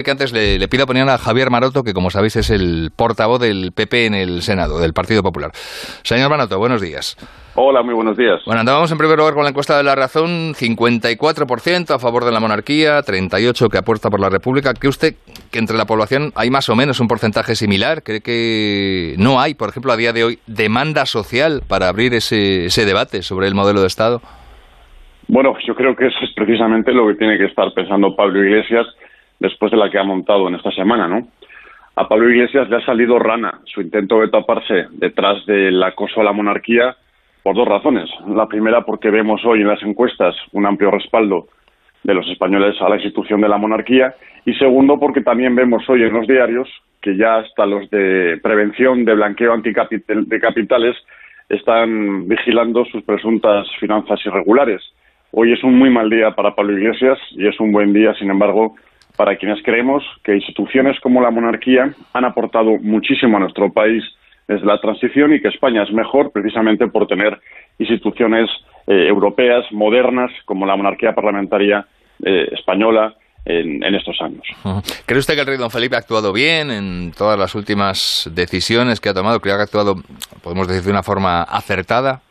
que antes le pido opinión a Javier Maroto, que como sabéis es el portavoz del PP en el Senado, del Partido Popular. Señor Maroto, buenos días. Hola, muy buenos días. Bueno, andábamos en primer lugar con la encuesta de La Razón, 54% a favor de la monarquía, 38% que apuesta por la república. ¿Cree usted que entre la población hay más o menos un porcentaje similar? ¿Cree que no hay, por ejemplo, a día de hoy, demanda social para abrir ese debate sobre el modelo de Estado? Bueno, yo creo que eso es precisamente lo que tiene que estar pensando Pablo Iglesias después de la que ha montado en esta semana, ¿no? A Pablo Iglesias le ha salido rana su intento de taparse detrás del acoso a la monarquía por dos razones. La primera, porque vemos hoy en las encuestas un amplio respaldo de los españoles a la institución de la monarquía, y segundo, porque también vemos hoy en los diarios que ya hasta los de prevención de blanqueo de capitales están vigilando sus presuntas finanzas irregulares. Hoy es un muy mal día para Pablo Iglesias y es un buen día, sin embargo, para quienes creemos que instituciones como la monarquía han aportado muchísimo a nuestro país desde la transición y que España es mejor precisamente por tener instituciones europeas, modernas, como la monarquía parlamentaria española en estos años. ¿Cree usted que el rey don Felipe ha actuado bien en todas las últimas decisiones que ha tomado? ¿Cree que ha actuado, podemos decir, de una forma acertada?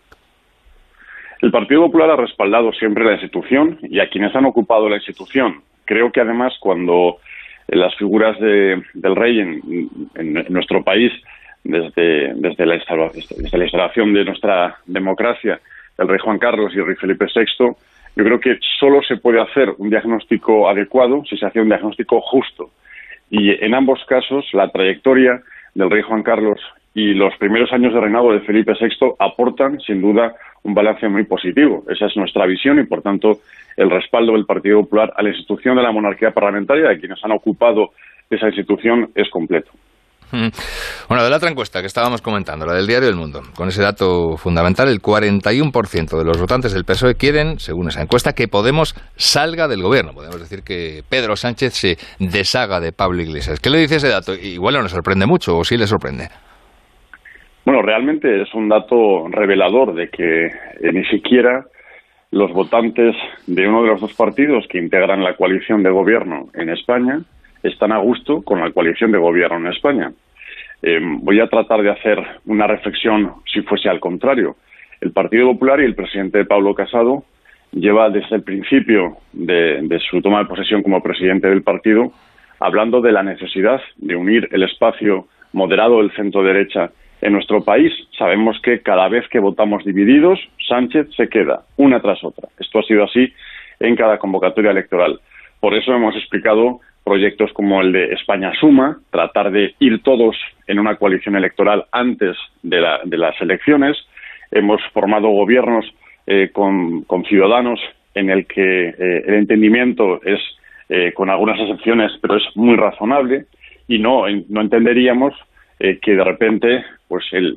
El Partido Popular ha respaldado siempre la institución y a quienes han ocupado la institución. Creo que además cuando las figuras del rey en nuestro país, desde la instalación de nuestra democracia, el rey Juan Carlos y el rey Felipe VI, yo creo que solo se puede hacer un diagnóstico adecuado si se hace un diagnóstico justo. Y en ambos casos, la trayectoria del rey Juan Carlos y los primeros años de reinado de Felipe VI aportan, sin duda, un balance muy positivo. Esa es nuestra visión y, por tanto, el respaldo del Partido Popular a la institución de la monarquía parlamentaria, de quienes han ocupado esa institución, es completo. Bueno, de la otra encuesta que estábamos comentando, la del Diario El Mundo, con ese dato fundamental, el 41% de los votantes del PSOE quieren, según esa encuesta, que Podemos salga del gobierno. Podemos decir que Pedro Sánchez se deshaga de Pablo Iglesias. ¿Qué le dice ese dato? Igual no le sorprende mucho, o sí le sorprende. Bueno, realmente es un dato revelador de que ni siquiera los votantes de uno de los dos partidos que integran la coalición de gobierno en España están a gusto con la coalición de gobierno en España. Voy a tratar de hacer una reflexión si fuese al contrario. El Partido Popular y el presidente Pablo Casado lleva desde el principio de su toma de posesión como presidente del partido hablando de la necesidad de unir el espacio moderado del centro-derecha en nuestro país. Sabemos que cada vez que votamos divididos, Sánchez se queda una tras otra. Esto ha sido así en cada convocatoria electoral. Por eso hemos explicado proyectos como el de España Suma, tratar de ir todos en una coalición electoral antes de las elecciones. Hemos formado gobiernos con Ciudadanos en el que el entendimiento es, con algunas excepciones, pero es muy razonable, y no entenderíamos que de repente pues el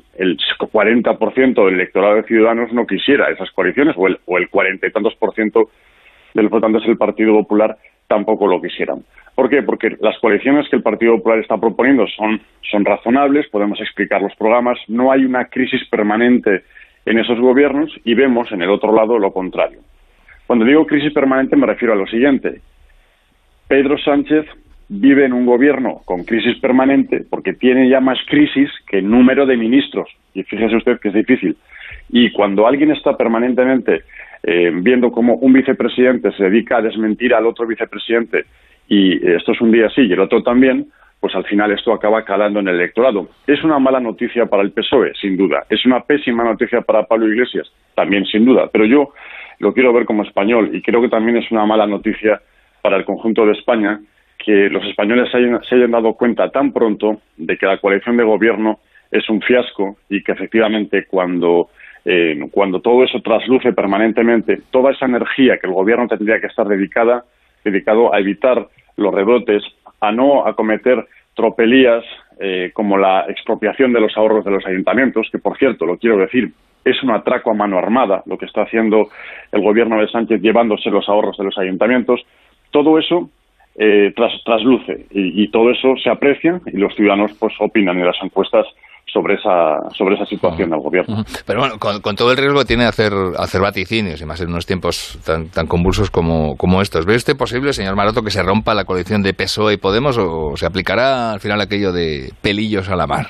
40% del electorado de Ciudadanos no quisiera esas coaliciones, o el 40 y tantos % de los votantes del Partido Popular tampoco lo quisieran. ¿Por qué? Porque las coaliciones que el Partido Popular está proponiendo son razonables, podemos explicar los programas, no hay una crisis permanente en esos gobiernos, y vemos en el otro lado lo contrario. Cuando digo crisis permanente me refiero a lo siguiente: Pedro Sánchez vive en un gobierno con crisis permanente porque tiene ya más crisis que número de ministros, y fíjese usted que es difícil. Y cuando alguien está permanentemente viendo cómo un vicepresidente se dedica a desmentir al otro vicepresidente, y esto es un día sí y el otro también, pues al final esto acaba calando en el electorado. Es una mala noticia para el PSOE, sin duda. Es una pésima noticia para Pablo Iglesias, también sin duda. Pero yo lo quiero ver como español, y creo que también es una mala noticia para el conjunto de España que los españoles se hayan dado cuenta tan pronto de que la coalición de gobierno es un fiasco, y que efectivamente cuando todo eso trasluce permanentemente, toda esa energía que el gobierno tendría que estar dedicado a evitar los rebrotes, a no acometer tropelías como la expropiación de los ahorros de los ayuntamientos, que por cierto, lo quiero decir, es un atraco a mano armada lo que está haciendo el gobierno de Sánchez, llevándose los ahorros de los ayuntamientos. Todo eso trasluce, y todo eso se aprecia, y los ciudadanos pues opinan en las encuestas sobre esa situación del gobierno. Pero bueno, con todo el riesgo que tiene hacer vaticinios, y más en unos tiempos tan convulsos como estos, ¿ve usted posible, señor Maroto, que se rompa la coalición de PSOE y Podemos, o se aplicará al final aquello de pelillos a la mar?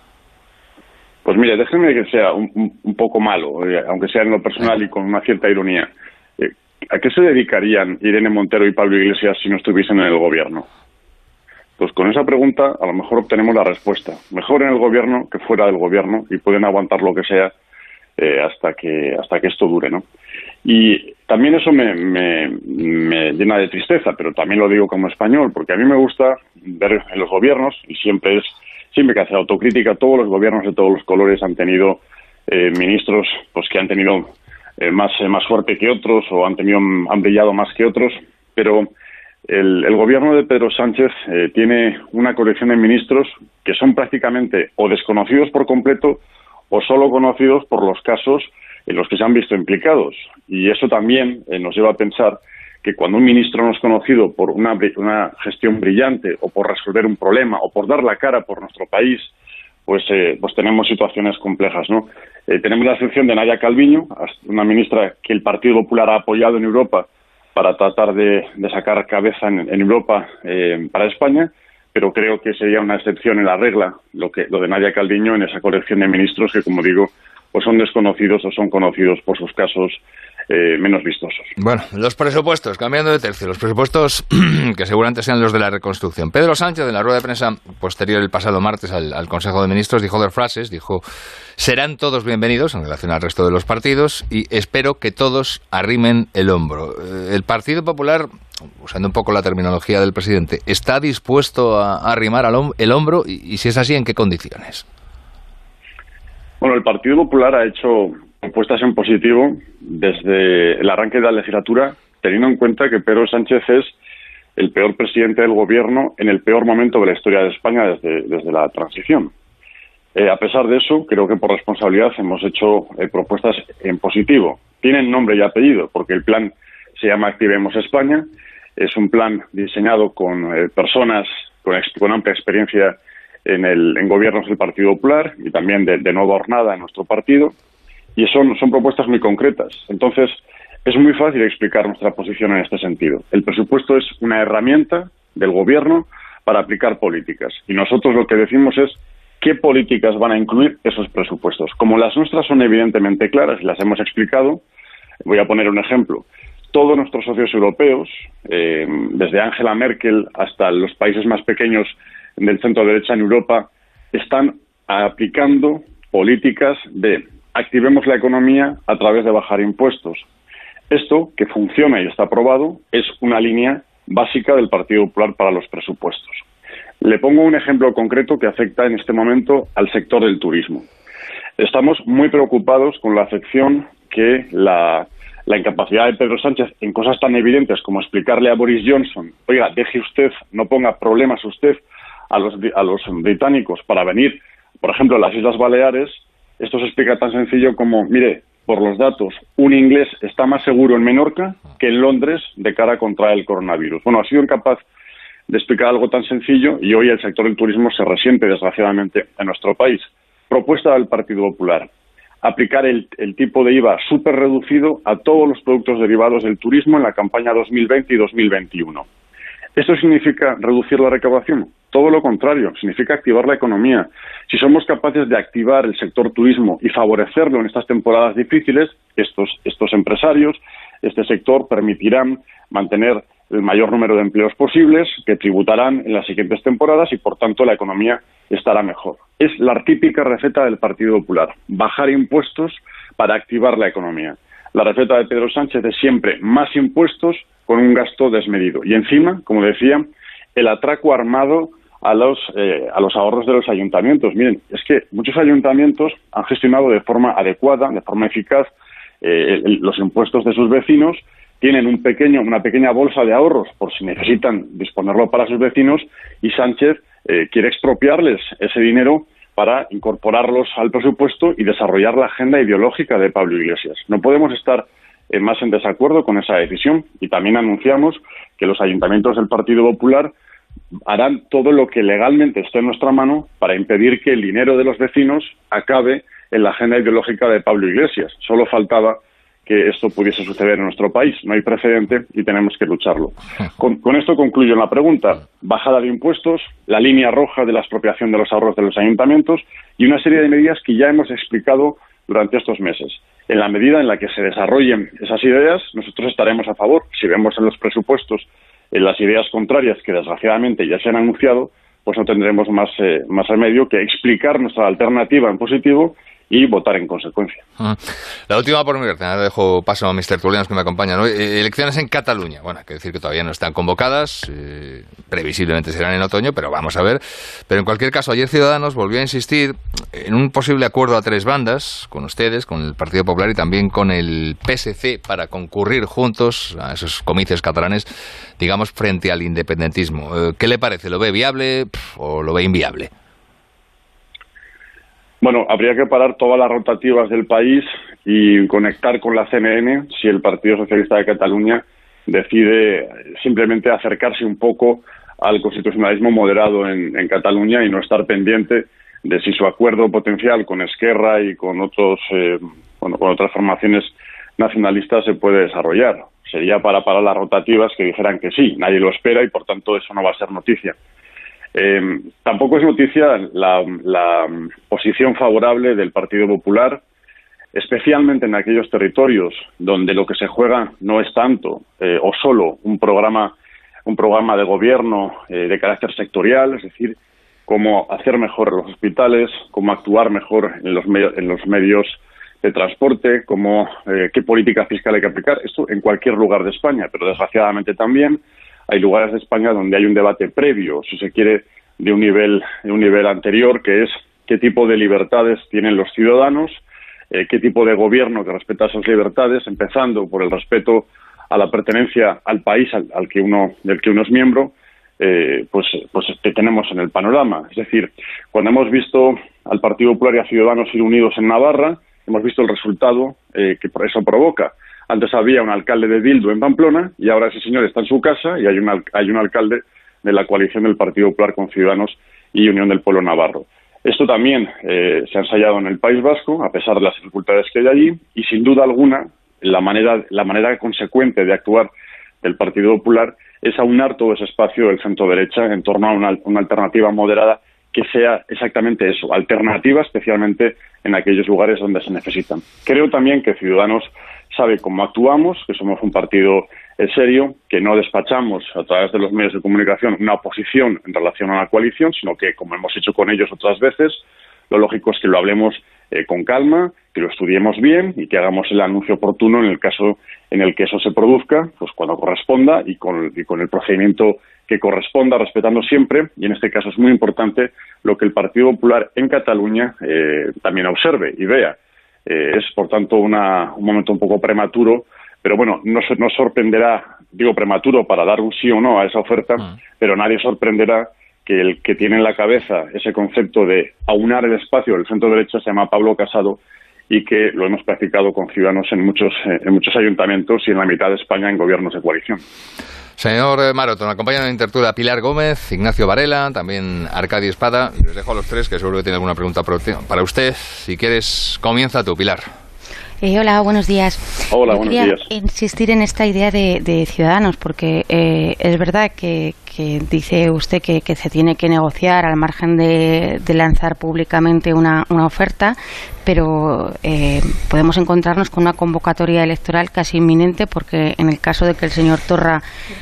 Pues mire, déjeme que sea un poco malo, aunque sea en lo personal y con una cierta ironía. ¿A qué se dedicarían Irene Montero y Pablo Iglesias si no estuviesen en el gobierno? Pues con esa pregunta a lo mejor obtenemos la respuesta. Mejor en el gobierno que fuera del gobierno, y pueden aguantar lo que sea hasta que esto dure, ¿no? Y también eso me llena de tristeza, pero también lo digo como español, porque a mí me gusta ver en los gobiernos, y siempre que hacer autocrítica, todos los gobiernos de todos los colores han tenido ministros pues que han tenido más suerte que otros, o han brillado más que otros, pero el gobierno de Pedro Sánchez tiene una colección de ministros que son prácticamente o desconocidos por completo o solo conocidos por los casos en los que se han visto implicados. Y eso también nos lleva a pensar que cuando un ministro no es conocido por una gestión brillante, o por resolver un problema, o por dar la cara por nuestro país, pues tenemos situaciones complejas, ¿no? Tenemos la excepción de Nadia Calviño, una ministra que el Partido Popular ha apoyado en Europa para tratar de sacar cabeza en Europa para España, pero creo que sería una excepción en la regla lo de Nadia Calviño en esa colección de ministros que, como digo, pues son desconocidos o son conocidos por sus casos menos vistosos. Bueno, los presupuestos, cambiando de tercio, los presupuestos que seguramente sean los de la reconstrucción. Pedro Sánchez, en la rueda de prensa posterior el pasado martes al Consejo de Ministros, dijo dos frases, dijo: serán todos bienvenidos en relación al resto de los partidos, y espero que todos arrimen el hombro. El Partido Popular, usando un poco la terminología del presidente, ¿está dispuesto a arrimar el hombro? Y si es así, ¿en qué condiciones? Bueno, el Partido Popular ha hecho propuestas en positivo desde el arranque de la legislatura, teniendo en cuenta que Pedro Sánchez es el peor presidente del gobierno en el peor momento de la historia de España desde la transición. A pesar de eso, creo que por responsabilidad hemos hecho propuestas en positivo. Tienen nombre y apellido, porque el plan se llama Activemos España. Es un plan diseñado con personas con amplia experiencia en gobiernos del Partido Popular y también de nueva hornada en nuestro partido. Y son propuestas muy concretas. Entonces, es muy fácil explicar nuestra posición en este sentido. El presupuesto es una herramienta del gobierno para aplicar políticas. Y nosotros lo que decimos es qué políticas van a incluir esos presupuestos. Como las nuestras son evidentemente claras y las hemos explicado, voy a poner un ejemplo. Todos nuestros socios europeos, desde Angela Merkel hasta los países más pequeños del centro derecha en Europa, están aplicando políticas de activemos la economía a través de bajar impuestos. Esto, que funciona y está aprobado, es una línea básica del Partido Popular para los presupuestos. Le pongo un ejemplo concreto que afecta en este momento al sector del turismo. Estamos muy preocupados con la afección que la incapacidad de Pedro Sánchez en cosas tan evidentes como explicarle a Boris Johnson: oiga, deje usted, no ponga problemas usted a los británicos para venir, por ejemplo, a las Islas Baleares. Esto se explica tan sencillo como: mire, por los datos, un inglés está más seguro en Menorca que en Londres de cara a contraer el coronavirus. Bueno, ha sido incapaz de explicar algo tan sencillo y hoy el sector del turismo se resiente, desgraciadamente, en nuestro país. Propuesta del Partido Popular: aplicar el tipo de IVA súper reducido a todos los productos derivados del turismo en la campaña 2020 y 2021. ¿Esto significa reducir la recaudación? Todo lo contrario, significa activar la economía. Si somos capaces de activar el sector turismo y favorecerlo en estas temporadas difíciles, estos empresarios, este sector, permitirán mantener el mayor número de empleos posibles, que tributarán en las siguientes temporadas y, por tanto, la economía estará mejor. Es la típica receta del Partido Popular: bajar impuestos para activar la economía. La receta de Pedro Sánchez es siempre más impuestos con un gasto desmedido. Y encima, como decía, el atraco armado a los ahorros de los ayuntamientos. Miren, es que muchos ayuntamientos han gestionado de forma adecuada, de forma eficaz, los impuestos de sus vecinos, tienen una pequeña bolsa de ahorros por si necesitan disponerlo para sus vecinos, y Sánchez quiere expropiarles ese dinero para incorporarlos al presupuesto y desarrollar la agenda ideológica de Pablo Iglesias. No podemos estar más en desacuerdo con esa decisión, y también anunciamos que los ayuntamientos del Partido Popular harán todo lo que legalmente esté en nuestra mano para impedir que el dinero de los vecinos acabe en la agenda ideológica de Pablo Iglesias. Solo faltaba que esto pudiese suceder en nuestro país. No hay precedente y tenemos que lucharlo. Con esto concluyo en la pregunta. Bajada de impuestos, la línea roja de la expropiación de los ahorros de los ayuntamientos y una serie de medidas que ya hemos explicado durante estos meses. En la medida en la que se desarrollen esas ideas, nosotros estaremos a favor. Si vemos en los presupuestos las ideas contrarias que desgraciadamente ya se han anunciado, pues no tendremos más remedio que explicar nuestra alternativa en positivo y votar en consecuencia. La última por mi parte, dejo paso a mis tertulianos que me acompañan hoy. Elecciones en Cataluña. Bueno, hay que decir que todavía no están convocadas, previsiblemente serán en otoño, pero vamos a ver. Pero en cualquier caso, ayer Ciudadanos volvió a insistir en un posible acuerdo a tres bandas, con ustedes, con el Partido Popular y también con el PSC, para concurrir juntos a esos comicios catalanes, digamos, frente al independentismo. ¿Qué le parece? ¿Lo ve viable o lo ve inviable? Bueno, habría que parar todas las rotativas del país y conectar con la CNN si el Partido Socialista de Cataluña decide simplemente acercarse un poco al constitucionalismo moderado en Cataluña y no estar pendiente de si su acuerdo potencial con Esquerra y con con otras formaciones nacionalistas se puede desarrollar. Sería para parar las rotativas que dijeran que sí, nadie lo espera y por tanto eso no va a ser noticia. Tampoco es noticia la posición favorable del Partido Popular, especialmente en aquellos territorios donde lo que se juega no es tanto o solo un programa de gobierno de carácter sectorial, es decir, cómo hacer mejor los hospitales, cómo actuar mejor en los medios de transporte, qué política fiscal hay que aplicar. Esto en cualquier lugar de España, pero desgraciadamente también hay lugares de España donde hay un debate previo, si se quiere, de un nivel anterior, que es qué tipo de libertades tienen los ciudadanos, qué tipo de gobierno que respeta esas libertades, empezando por el respeto a la pertenencia al país del que uno es miembro, pues que tenemos en el panorama. Es decir, cuando hemos visto al Partido Popular y a Ciudadanos ir unidos en Navarra, hemos visto el resultado que eso provoca. Antes había un alcalde de Bildu en Pamplona y ahora ese señor está en su casa y hay un alcalde de la coalición del Partido Popular con Ciudadanos y Unión del Pueblo Navarro. Esto también se ha ensayado en el País Vasco, a pesar de las dificultades que hay allí, y sin duda alguna la manera consecuente de actuar del Partido Popular es aunar todo ese espacio del centro-derecha en torno a una alternativa moderada que sea exactamente eso, alternativa especialmente en aquellos lugares donde se necesitan. Creo también que Ciudadanos sabe cómo actuamos, que somos un partido serio, que no despachamos a través de los medios de comunicación una oposición en relación a la coalición, sino que, como hemos hecho con ellos otras veces, lo lógico es que lo hablemos con calma, que lo estudiemos bien y que hagamos el anuncio oportuno en el caso en el que eso se produzca, pues cuando corresponda y con el procedimiento que corresponda, respetando siempre, y en este caso es muy importante lo que el Partido Popular en Cataluña también observe y vea. Es, por tanto, un momento un poco prematuro, pero bueno, no sorprenderá, digo prematuro para dar un sí o no a esa oferta, pero nadie sorprenderá que el que tiene en la cabeza ese concepto de aunar el espacio del centro derecha se llama Pablo Casado y que lo hemos practicado con Ciudadanos en muchos ayuntamientos y en la mitad de España en gobiernos de coalición. Señor Maroto, me acompañan en tertulia Pilar Gómez, Ignacio Varela, también Arcadio Espada. Les dejo a los tres, que seguro que tiene alguna pregunta para usted. Si quieres, comienza tú, Pilar. Hola, buenos días. Hola, buenos días. Insistir en esta idea de Ciudadanos, porque es verdad que dice usted que se tiene que negociar al margen de lanzar públicamente una oferta, pero podemos encontrarnos con una convocatoria electoral casi inminente, porque en el caso de que el señor Torra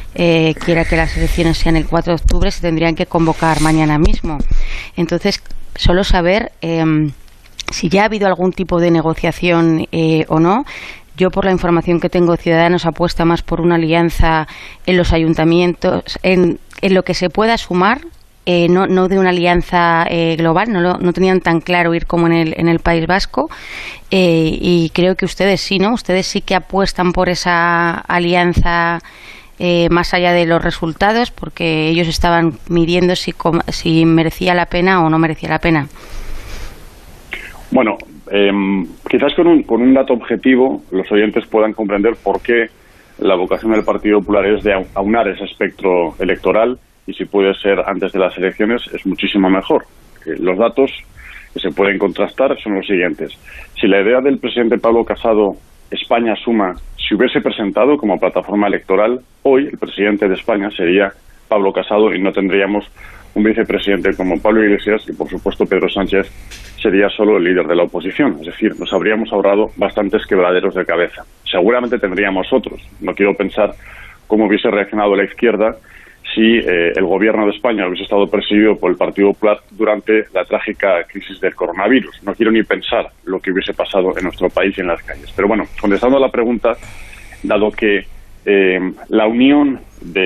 quiera que las elecciones sean el 4 de octubre, se tendrían que convocar mañana mismo. Entonces, solo saber si ya ha habido algún tipo de negociación o no. Yo, por la información que tengo, Ciudadanos apuesta más por una alianza en los ayuntamientos, en lo que se pueda sumar, no de una alianza global. No tenían tan claro ir como en el País Vasco, y creo que ustedes sí, ¿no? Ustedes sí que apuestan por esa alianza más allá de los resultados, porque ellos estaban midiendo si merecía la pena o no merecía la pena. Bueno, quizás con un dato objetivo los oyentes puedan comprender por qué la vocación del Partido Popular es de aunar ese espectro electoral y si puede ser antes de las elecciones es muchísimo mejor. Los datos que se pueden contrastar son los siguientes. Si la idea del presidente Pablo Casado, España Suma, se hubiese presentado como plataforma electoral, hoy el presidente de España sería Pablo Casado y no tendríamos un vicepresidente como Pablo Iglesias y, por supuesto, Pedro Sánchez sería solo el líder de la oposición. Es decir, nos habríamos ahorrado bastantes quebraderos de cabeza. Seguramente tendríamos otros. No quiero pensar cómo hubiese reaccionado la izquierda si el gobierno de España hubiese estado presidido por el Partido Popular durante la trágica crisis del coronavirus. No quiero ni pensar lo que hubiese pasado en nuestro país y en las calles. Pero bueno, contestando a la pregunta, dado que la unión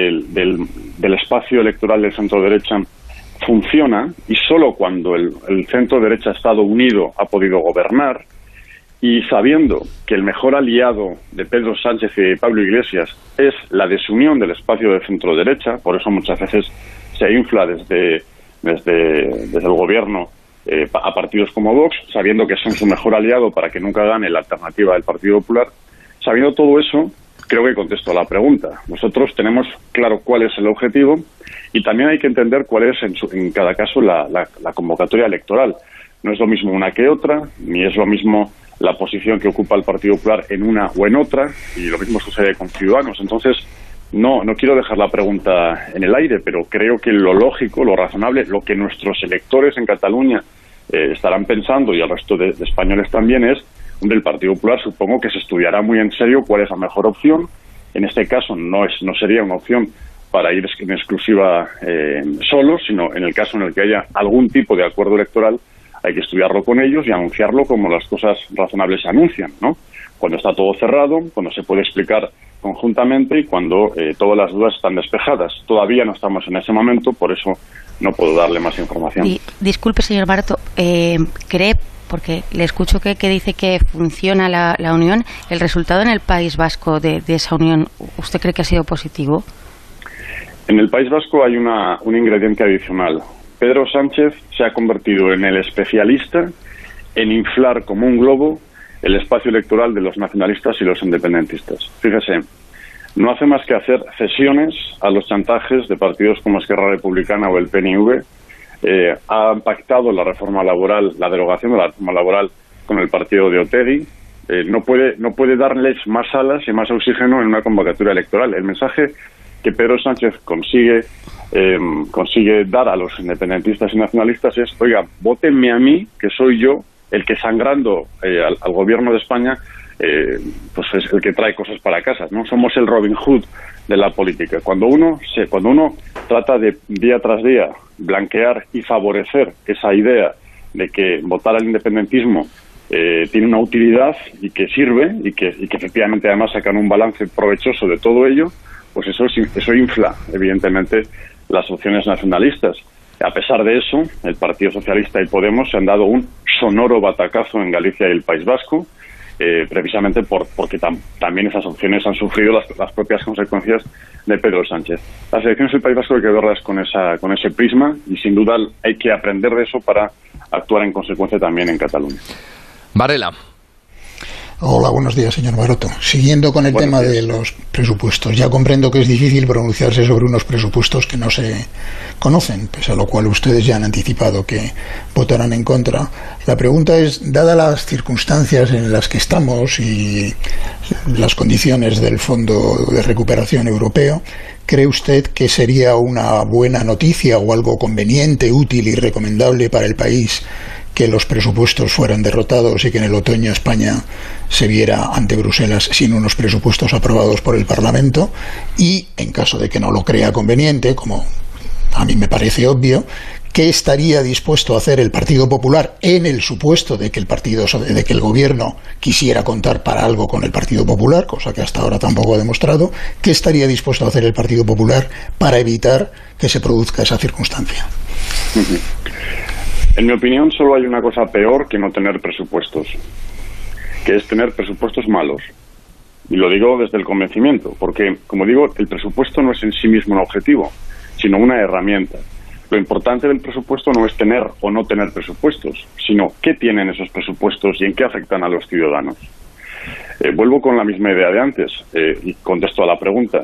del espacio electoral del centro-derecha funciona, y solo cuando el centro-derecha ha estado unido ha podido gobernar, y sabiendo que el mejor aliado de Pedro Sánchez y de Pablo Iglesias es la desunión del espacio de centro-derecha, por eso muchas veces se infla desde el gobierno a partidos como Vox, sabiendo que son su mejor aliado para que nunca gane la alternativa del Partido Popular. Sabiendo todo eso, creo que contesto a la pregunta. Nosotros tenemos claro cuál es el objetivo y también hay que entender cuál es en cada caso la convocatoria electoral. No es lo mismo una que otra, ni es lo mismo la posición que ocupa el Partido Popular en una o en otra, y lo mismo sucede con Ciudadanos. Entonces, no quiero dejar la pregunta en el aire, pero creo que lo lógico, lo razonable, lo que nuestros electores en Cataluña estarán pensando, y el resto de españoles también, es, hombre, el Partido Popular supongo que se estudiará muy en serio cuál es la mejor opción. En este caso no sería una opción para ir en exclusiva solo, sino en el caso en el que haya algún tipo de acuerdo electoral, hay que estudiarlo con ellos y anunciarlo como las cosas razonables se anuncian, ¿no? Cuando está todo cerrado, cuando se puede explicar conjuntamente y cuando todas las dudas están despejadas. Todavía no estamos en ese momento, por eso no puedo darle más información. Disculpe, señor Maroto, ¿cree, porque le escucho que dice que funciona la unión, el resultado en el País Vasco de esa unión, ¿usted cree que ha sido positivo? En el País Vasco hay un ingrediente adicional. Pedro Sánchez se ha convertido en el especialista en inflar como un globo el espacio electoral de los nacionalistas y los independentistas. Fíjese, no hace más que hacer cesiones a los chantajes de partidos como Esquerra Republicana o el PNV. Ha pactado la reforma laboral, la derogación de la reforma laboral con el partido de Otegi. No puede darles más alas y más oxígeno en una convocatoria electoral. El mensaje que Pedro Sánchez consigue dar a los independentistas y nacionalistas es: oiga, vótenme a mí, que soy yo el que, sangrando al gobierno de España, pues es el que trae cosas para casa, ¿no? Somos el Robin Hood de la política. Cuando uno trata de día tras día blanquear y favorecer esa idea de que votar al independentismo tiene una utilidad y que sirve y que efectivamente además sacan un balance provechoso de todo ello, pues eso infla evidentemente las opciones nacionalistas. A pesar de eso, el Partido Socialista y Podemos se han dado un sonoro batacazo en Galicia y el País Vasco, precisamente porque también esas opciones han sufrido las propias consecuencias de Pedro Sánchez. Las elecciones del País Vasco hay que verlas con ese prisma y sin duda hay que aprender de eso para actuar en consecuencia también en Cataluña. Varela. Hola, buenos días, señor Maroto. Siguiendo con el tema de los presupuestos, ya comprendo que es difícil pronunciarse sobre unos presupuestos que no se conocen, pese a lo cual ustedes ya han anticipado que votarán en contra. La pregunta es, dadas las circunstancias en las que estamos y las condiciones del Fondo de Recuperación Europeo, ¿cree usted que sería una buena noticia o algo conveniente, útil y recomendable para el país que los presupuestos fueran derrotados y que en el otoño España se viera ante Bruselas sin unos presupuestos aprobados por el Parlamento? Y, en caso de que no lo crea conveniente, como a mí me parece obvio, ¿qué estaría dispuesto a hacer el Partido Popular en el supuesto de que el Gobierno quisiera contar para algo con el Partido Popular, cosa que hasta ahora tampoco ha demostrado? ¿Qué estaría dispuesto a hacer el Partido Popular para evitar que se produzca esa circunstancia? En mi opinión, solo hay una cosa peor que no tener presupuestos, que es tener presupuestos malos. Y lo digo desde el convencimiento, porque, como digo, el presupuesto no es en sí mismo un objetivo, sino una herramienta. Lo importante del presupuesto no es tener o no tener presupuestos, sino qué tienen esos presupuestos y en qué afectan a los ciudadanos. Vuelvo con la misma idea de antes y contesto a la pregunta.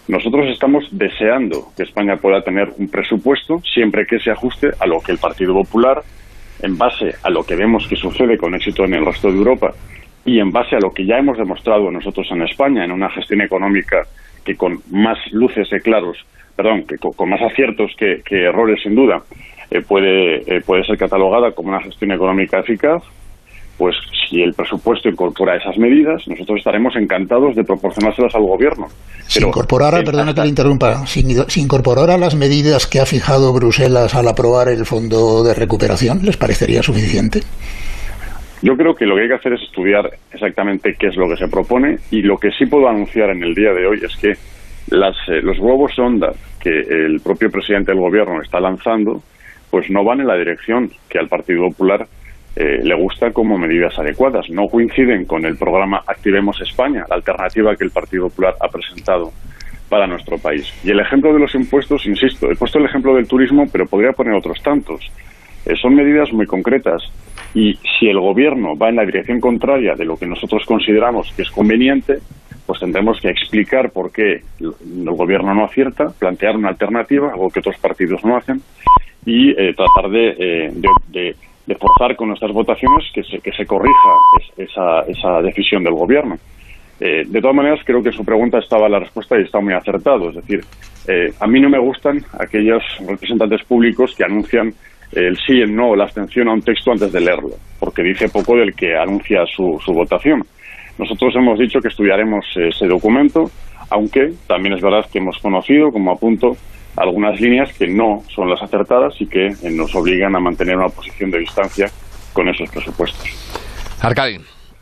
Nosotros estamos deseando que España pueda tener un presupuesto siempre que se ajuste a lo que el Partido Popular, en base a lo que vemos que sucede con éxito en el resto de Europa y en base a lo que ya hemos demostrado nosotros en España, en una gestión económica que con más luces y claros, que con más aciertos que errores sin duda, puede ser catalogada como una gestión económica eficaz, pues si el presupuesto incorpora esas medidas, nosotros estaremos encantados de proporcionárselas al gobierno. Si incorporara, perdona que le interrumpa, si incorporara las medidas que ha fijado Bruselas al aprobar el Fondo de Recuperación, ¿les parecería suficiente? Yo creo que lo que hay que hacer es estudiar exactamente qué es lo que se propone, y lo que sí puedo anunciar en el día de hoy es que los globos sonda que el propio presidente del gobierno está lanzando, pues no van en la dirección que al Partido Popular le gusta como medidas adecuadas. No coinciden con el programa Activemos España, la alternativa que el Partido Popular ha presentado para nuestro país. Y el ejemplo de los impuestos, insisto, he puesto el ejemplo del turismo, pero podría poner otros tantos. Son medidas muy concretas, y si el gobierno va en la dirección contraria de lo que nosotros consideramos que es conveniente, pues tendremos que explicar por qué el gobierno no acierta, plantear una alternativa, algo que otros partidos no hacen, y tratar de forzar con nuestras votaciones que se corrija esa decisión del gobierno. De todas maneras, creo que su pregunta estaba en la respuesta y está muy acertado. Es decir, a mí no me gustan aquellos representantes públicos que anuncian el sí, el no o la abstención a un texto antes de leerlo, porque dice poco del que anuncia su votación. Nosotros hemos dicho que estudiaremos ese documento, aunque también es verdad que hemos conocido, como apunto, algunas líneas que no son las acertadas y que nos obligan a mantener una posición de distancia con esos presupuestos. Arcadi.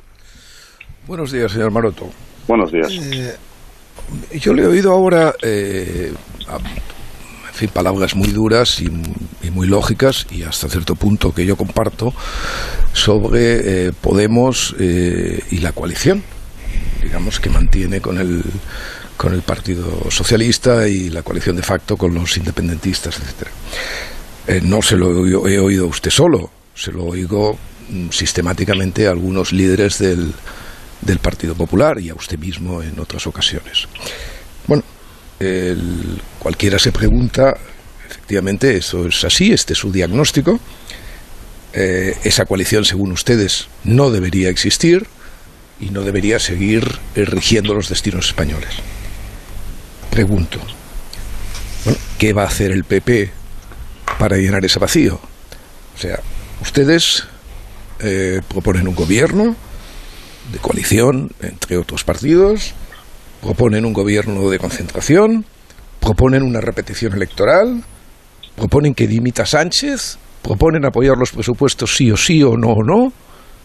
Buenos días, señor Maroto. Buenos días. Yo le he oído ahora, palabras muy duras y muy lógicas, y hasta cierto punto que yo comparto, sobre Podemos y la coalición, digamos, que mantiene con el Partido Socialista y la coalición de facto con los independentistas, etcétera. No se lo he oído a usted solo, se lo oigo sistemáticamente a algunos líderes del Partido Popular y a usted mismo en otras ocasiones. Bueno, cualquiera se pregunta, efectivamente, eso es así, este es su diagnóstico. Esa coalición, según ustedes, no debería existir y no debería seguir rigiendo los destinos españoles. Pregunto, bueno, ¿qué va a hacer el PP para llenar ese vacío? O sea, ustedes proponen un gobierno de coalición entre otros partidos, proponen un gobierno de concentración, proponen una repetición electoral, proponen que dimita Sánchez, proponen apoyar los presupuestos sí o no o no.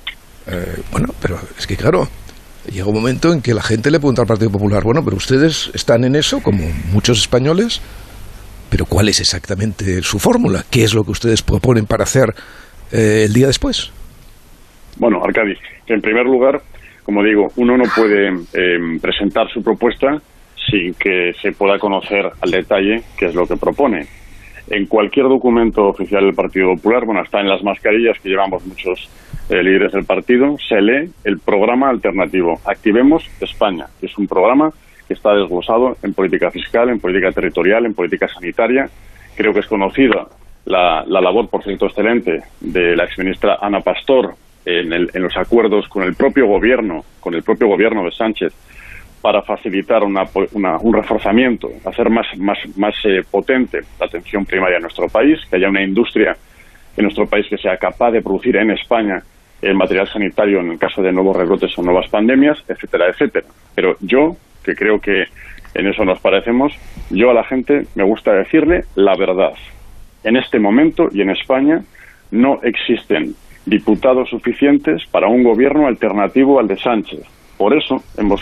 Bueno, pero es que claro, llega un momento en que la gente le pregunta al Partido Popular, bueno, pero ustedes están en eso, como muchos españoles, pero ¿cuál es exactamente su fórmula? ¿Qué es lo que ustedes proponen para hacer el día después? Bueno, Arcadi, que en primer lugar, como digo, uno no puede presentar su propuesta sin que se pueda conocer al detalle qué es lo que propone. En cualquier documento oficial del Partido Popular, bueno, está en las mascarillas que llevamos muchos líderes del partido, se lee el programa alternativo Activemos España, que es un programa que está desglosado en política fiscal, en política territorial, en política sanitaria. Creo que es conocida la labor, por cierto, excelente de la exministra Ana Pastor en los acuerdos con el propio gobierno de Sánchez, para facilitar un reforzamiento, hacer más potente la atención primaria en nuestro país, que haya una industria en nuestro país que sea capaz de producir en España el material sanitario en el caso de nuevos rebrotes o nuevas pandemias, etcétera, etcétera. Pero yo, que creo que en eso nos parecemos, yo a la gente me gusta decirle la verdad. En este momento y en España no existen diputados suficientes para un gobierno alternativo al de Sánchez. Por eso hemos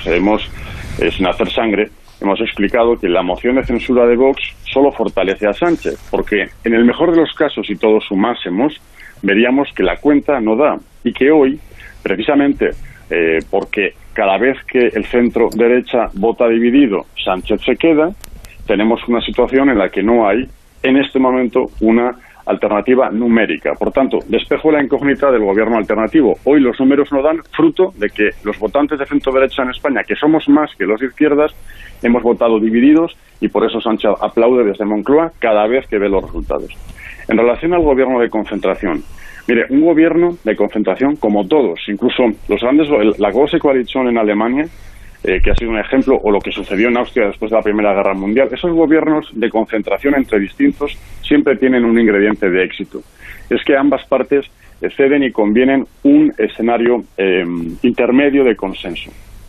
sin hacer sangre, hemos explicado que la moción de censura de Vox solo fortalece a Sánchez, porque en el mejor de los casos, si todos sumásemos, veríamos que la cuenta no da, y que hoy, precisamente porque cada vez que el centro derecha vota dividido, Sánchez se queda, tenemos una situación en la que no hay, en este momento, una alternativa numérica. Por tanto, despejo la incógnita del gobierno alternativo. Hoy los números no dan fruto de que los votantes de centro derecha en España, que somos más que los de izquierdas, hemos votado divididos y por eso Sánchez aplaude desde Moncloa cada vez que ve los resultados. En relación al gobierno de concentración, mire, un gobierno de concentración como todos, incluso la Große Koalition en Alemania, que ha sido un ejemplo, o lo que sucedió en Austria después de la Primera Guerra Mundial, esos gobiernos de concentración entre distintos siempre tienen un ingrediente de éxito. Es que ambas partes ceden y convienen un escenario intermedio de consenso.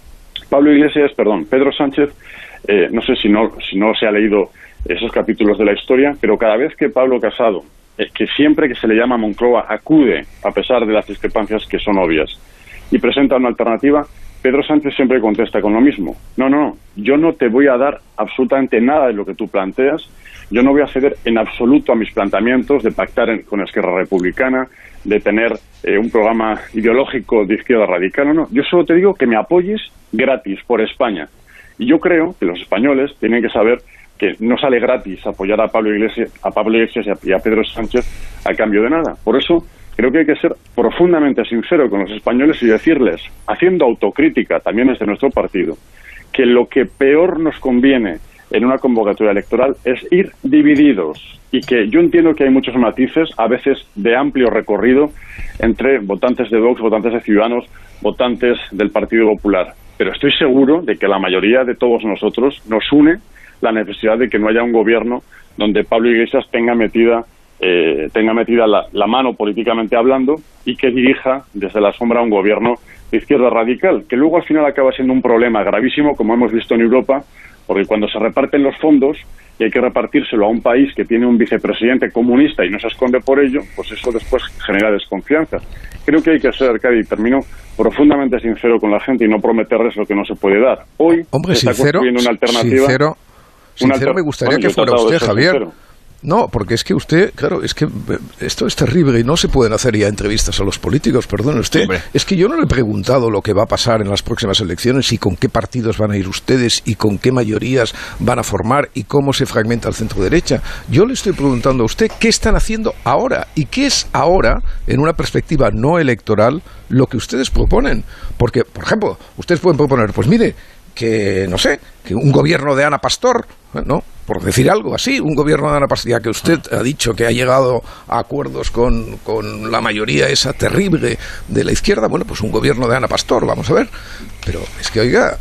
Pedro Sánchez, no sé si no se ha leído esos capítulos de la historia, pero cada vez que Pablo Casado, que siempre que se le llama a Moncloa, acude, a pesar de las discrepancias que son obvias, y presenta una alternativa, Pedro Sánchez siempre contesta con lo mismo. No, yo no te voy a dar absolutamente nada de lo que tú planteas, yo no voy a ceder en absoluto a mis planteamientos de pactar con Esquerra Republicana, de tener un programa ideológico de izquierda radical, no, yo solo te digo que me apoyes gratis por España. Y yo creo que los españoles tienen que saber que no sale gratis apoyar a Pablo Iglesias y a Pedro Sánchez a cambio de nada. Por eso creo que hay que ser profundamente sincero con los españoles y decirles, haciendo autocrítica también desde nuestro partido, que lo que peor nos conviene en una convocatoria electoral es ir divididos, y que yo entiendo que hay muchos matices, a veces de amplio recorrido, entre votantes de Vox, votantes de Ciudadanos, votantes del Partido Popular, pero estoy seguro de que la mayoría de todos nosotros nos une la necesidad de que no haya un gobierno donde Pablo Iglesias tenga metida la mano políticamente hablando y que dirija desde la sombra un gobierno de izquierda radical, que luego al final acaba siendo un problema gravísimo, como hemos visto en Europa, porque cuando se reparten los fondos y hay que repartírselo a un país que tiene un vicepresidente comunista y no se esconde por ello, pues eso después genera desconfianza. Creo que hay que ser, Cádiz, y termino, profundamente sincero con la gente y no prometerles lo que no se puede dar. Hoy se está construyendo una alternativa. Sincero me gustaría que fuera usted, Javier. Sincero. No, porque es que usted, claro, es que esto es terrible y no se pueden hacer ya entrevistas a los políticos, perdone usted. Hombre. Es que yo no le he preguntado lo que va a pasar en las próximas elecciones y con qué partidos van a ir ustedes y con qué mayorías van a formar y cómo se fragmenta el centro derecha. Yo le estoy preguntando a usted qué están haciendo ahora y qué es ahora, en una perspectiva no electoral, lo que ustedes proponen. Porque, por ejemplo, ustedes pueden proponer, pues mire, que, no sé, que un gobierno de Ana Pastor, ¿no? Por decir algo así, un gobierno de Ana Pastor, ya que usted ha dicho que ha llegado a acuerdos con la mayoría esa terrible de la izquierda, bueno, pues un gobierno de Ana Pastor, vamos a ver. Pero es que, oiga,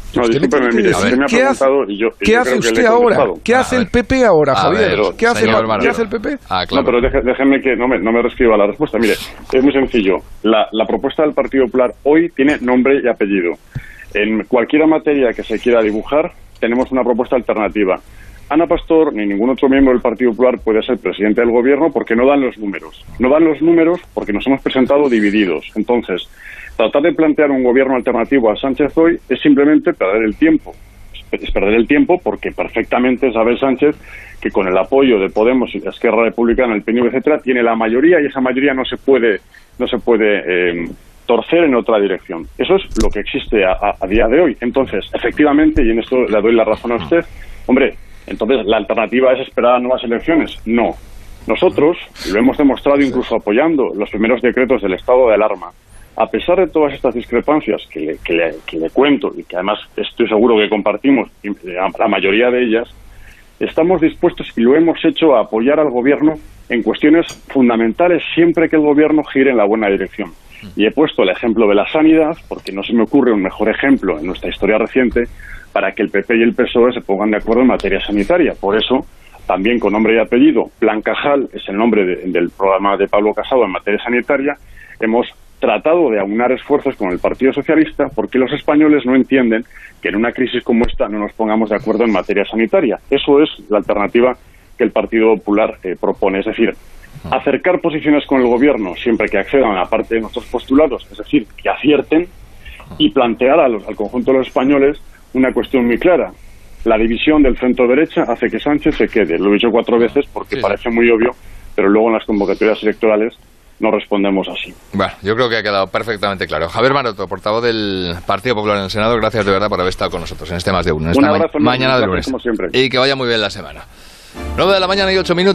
¿qué hace usted ahora? ¿Qué hace el PP ahora, Javier? ¿Qué hace el PP? Claro. No, pero déjenme que no me reescriba la respuesta. Mire, es muy sencillo. La propuesta del Partido Popular hoy tiene nombre y apellido. En cualquier materia que se quiera dibujar, tenemos una propuesta alternativa. Ana Pastor ni ningún otro miembro del Partido Popular puede ser presidente del gobierno porque no dan los números. No dan los números porque nos hemos presentado divididos. Entonces, tratar de plantear un gobierno alternativo a Sánchez hoy es simplemente perder el tiempo. Es perder el tiempo porque perfectamente sabe Sánchez que con el apoyo de Podemos y Esquerra Republicana, el PNV, etcétera, tiene la mayoría y esa mayoría no se puede torcer en otra dirección. Eso es lo que existe a día de hoy. Entonces, efectivamente, y en esto le doy la razón a usted, hombre, entonces la alternativa es esperar a nuevas elecciones. No. Nosotros lo hemos demostrado incluso apoyando los primeros decretos del estado de alarma. A pesar de todas estas discrepancias que le cuento y que además estoy seguro que compartimos la mayoría de ellas, estamos dispuestos y lo hemos hecho a apoyar al gobierno en cuestiones fundamentales siempre que el gobierno gire en la buena dirección. Y he puesto el ejemplo de la sanidad porque no se me ocurre un mejor ejemplo en nuestra historia reciente para que el PP y el PSOE se pongan de acuerdo en materia sanitaria. Por eso, también con nombre y apellido, Plan Cajal es el nombre del programa de Pablo Casado en materia sanitaria, hemos tratado de aunar esfuerzos con el Partido Socialista porque los españoles no entienden que en una crisis como esta no nos pongamos de acuerdo en materia sanitaria. Eso es la alternativa que el Partido Popular propone, es decir, acercar posiciones con el gobierno siempre que accedan a la parte de nuestros postulados, es decir, que acierten, y plantear al conjunto de los españoles una cuestión muy clara. La división del centro derecha hace que Sánchez se quede. Lo he dicho 4 veces porque parece muy obvio, pero luego en las convocatorias electorales no respondemos así. Bueno, yo creo que ha quedado perfectamente claro. Javier Maroto, portavoz del Partido Popular en el Senado, gracias de verdad por haber estado con nosotros en este Más de Uno. Un abrazo, mañana de lunes. Como siempre. Y que vaya muy bien la semana. 9 de la mañana y 8 minutos.